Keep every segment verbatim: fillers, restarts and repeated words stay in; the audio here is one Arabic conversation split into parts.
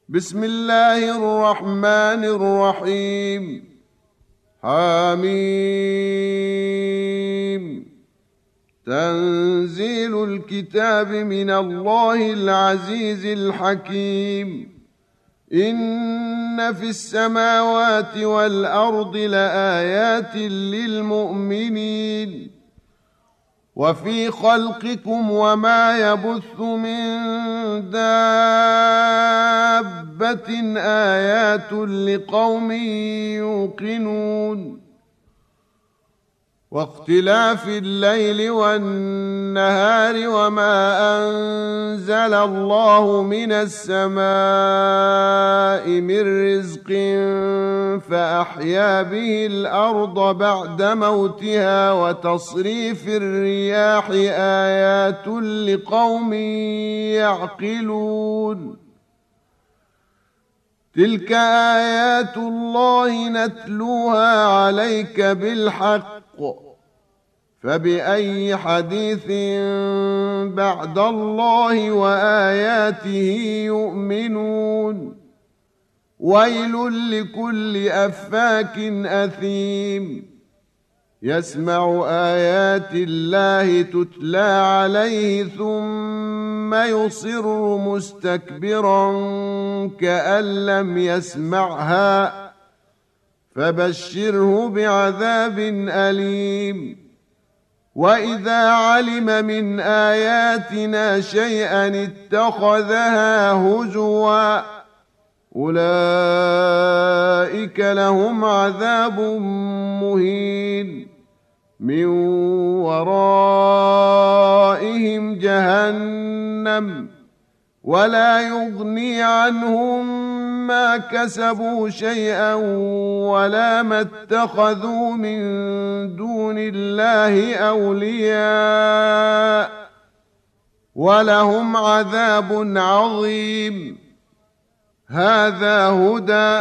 بسم الله الرحمن الرحيم. حميم. تنزيل الكتاب من الله العزيز الحكيم. إن في السماوات والأرض لآيات للمؤمنين وفي خلقكم وما يبث من دابة آيات لقوم يوقنون. واختلاف الليل والنهار وما أنزل الله من السماء من رزق فأحيا به الأرض بعد موتها وتصريف الرياح آيات لقوم يعقلون. تلك آيات الله نتلوها عليك بالحق فبأي حديث بعد الله وآياته يؤمنون. ويل لكل أفاك أثيم يسمع آيات الله تتلى عليه ثم يصر مستكبرا كأن لم يسمعها فبشره بعذاب أليم. وإذا علم من آياتنا شيئا اتخذها هزوا أولئك لهم عذاب مهين من ورائهم جهنم ولا يغني عنهم ما كسبوا شيئا ولا ما اتخذوا من دون الله أولياء ولهم عذاب عظيم. هذا هدى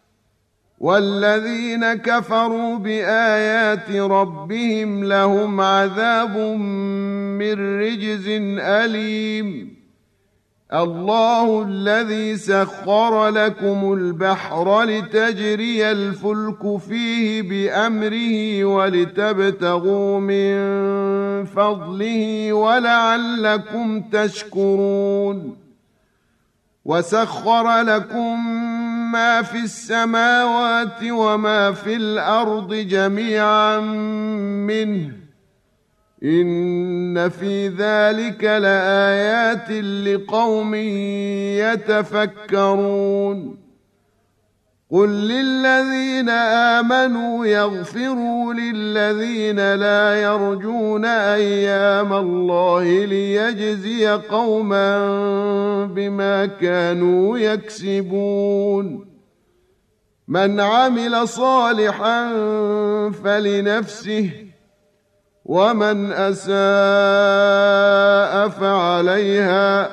والذين كفروا بآيات ربهم لهم عذاب من رجز أليم. الله الذي سخر لكم البحر لتجري الفلك فيه بأمره ولتبتغوا من فضله ولعلكم تشكرون. وسخر لكم ما في السماوات وما في الأرض جميعا منه إن في ذلك لآيات لقوم يتفكرون. قل للذين آمنوا يغفروا للذين لا يرجون أيام الله ليجزي قوما بما كانوا يكسبون. من عمل صالحا فلنفسه ومن أساء فعليها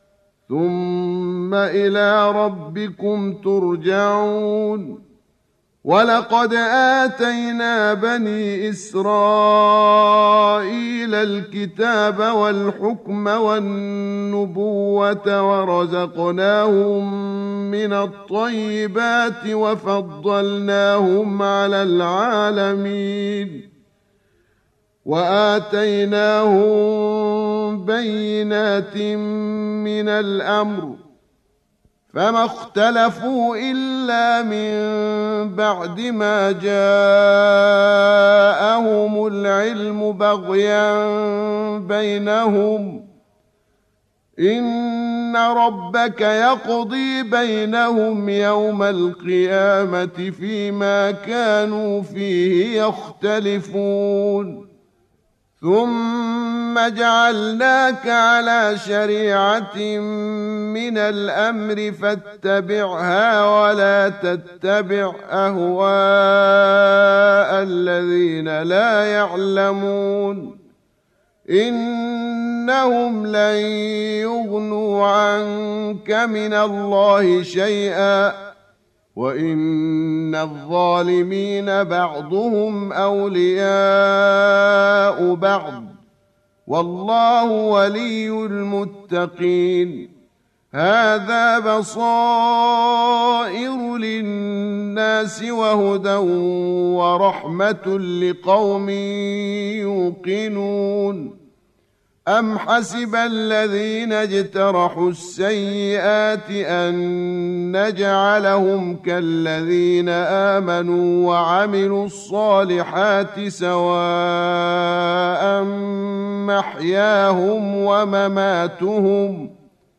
ثم إلى ربكم ترجعون. ولقد آتينا بني إسرائيل الكتاب والحكم والنبوة ورزقناهم من الطيبات وفضلناهم على العالمين وآتيناهم بينات من الأمر فما اختلفوا إلا من بعد ما جاءهم العلم بغيا بينهم إن ربك يقضي بينهم يوم القيامة فيما كانوا فيه يختلفون. ثم جعلناك على شريعة من الأمر فاتبعها ولا تتبع أهواء الذين لا يعلمون إنهم لن يغنوا عنك من الله شيئا وإن الظالمين بعضهم أولياء بعض والله ولي المتقين. هذا بصائر للناس وهدى ورحمة لقوم يوقنون أم حسب الذين اجترحوا السيئات أن نجعلهم كالذين آمنوا وعملوا الصالحات سواء محياهم ومماتهم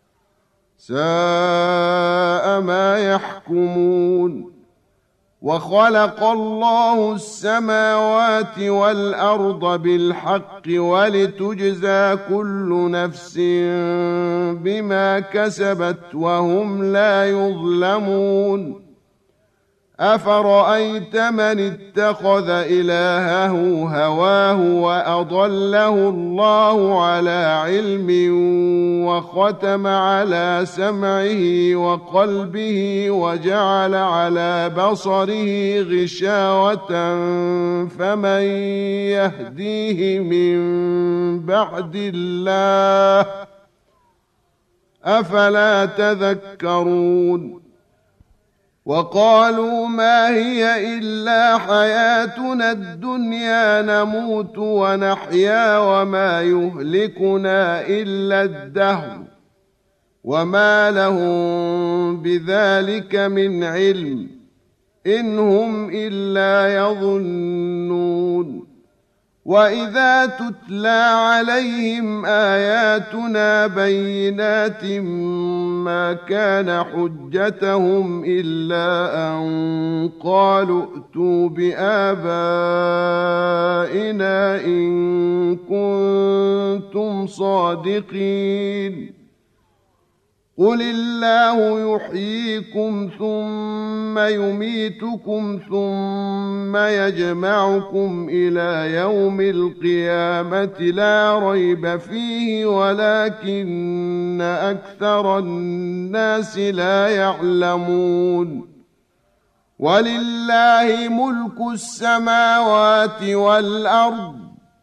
ساء ما يحكمون وخلق الله السماوات والأرض بالحق ولتجزى كل نفس بما كسبت وهم لا يظلمون أفرأيت من اتخذ إلهه هواه وأضله الله على علم وختم على سمعه وقلبه وجعل على بصره غشاوة فمن يهديه من بعد الله أفلا تذكرون وقالوا ما هي إلا حياتنا الدنيا نموت ونحيا وما يهلكنا إلا الدهر وما لهم بذلك من علم إن هم إلا يظنون وإذا تتلى عليهم آياتنا بينات ما كان حجتهم إلا أن قالوا ائتوا بآبائنا إن كنتم صادقين قل الله يحييكم ثم يميتكم ثم يجمعكم إلى يوم القيامة لا ريب فيه ولكن أكثر الناس لا يعلمون ولله ملك السماوات والأرض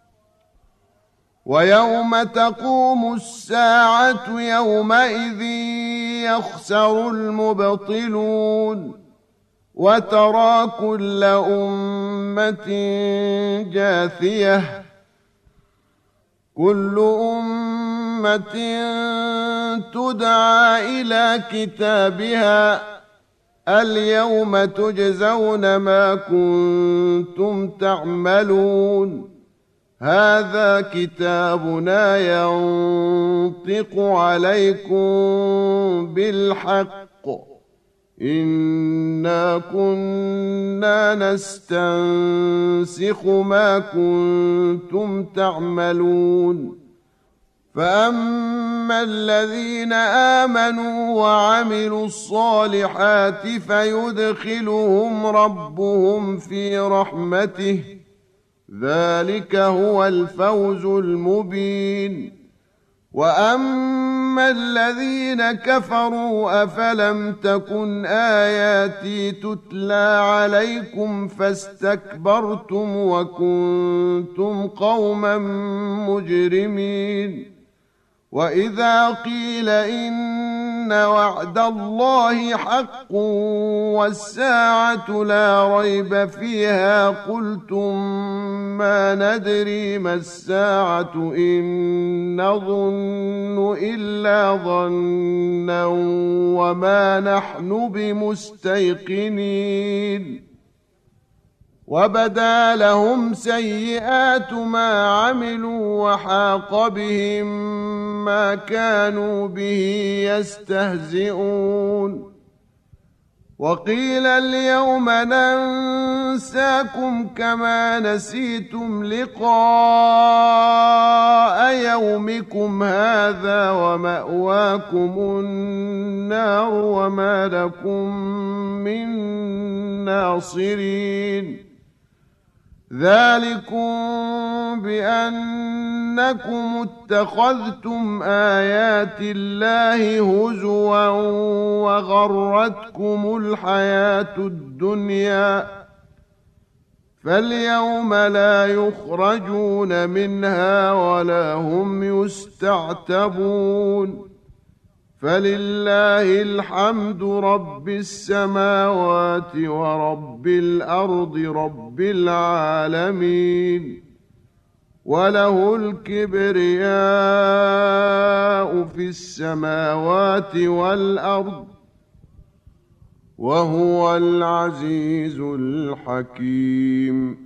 ويوم تقوم الساعة يومئذ يخسر المبطلون وترى كل أمة جاثية كل أمة تدعى إلى كتابها اليوم تجزون ما كنتم تعملون هذا كتابنا ينطق عليكم بالحق إنا كنا نستنسخ ما كنتم تعملون فأما الذين آمنوا وعملوا الصالحات فيدخلهم ربهم في رحمته ذلك هو الفوز المبين وأما الذين كفروا أفلم تكن آياتي تتلى عليكم فاستكبرتم وكنتم قوما مجرمين وإذا قيل إن وعد الله حق والساعة لا ريب فيها قلتم ما ندري ما الساعة إن نظن إلا ظنا وما نحن بمستيقنين وبدا لهم سيئات ما عملوا وحاق بهم ما كانوا به يستهزئون وقيل اليوم ننساكم كما نسيتم لقاء يومكم هذا ومأواكم النار وما لكم من ناصرين ذلكم بأنكم اتخذتم آيات الله هزوا وغرتكم الحياة الدنيا فاليوم لا يخرجون منها ولا هم يستعتبون فلله الحمد رب السماوات ورب الأرض رب العالمين وله الكبرياء في السماوات والأرض وهو العزيز الحكيم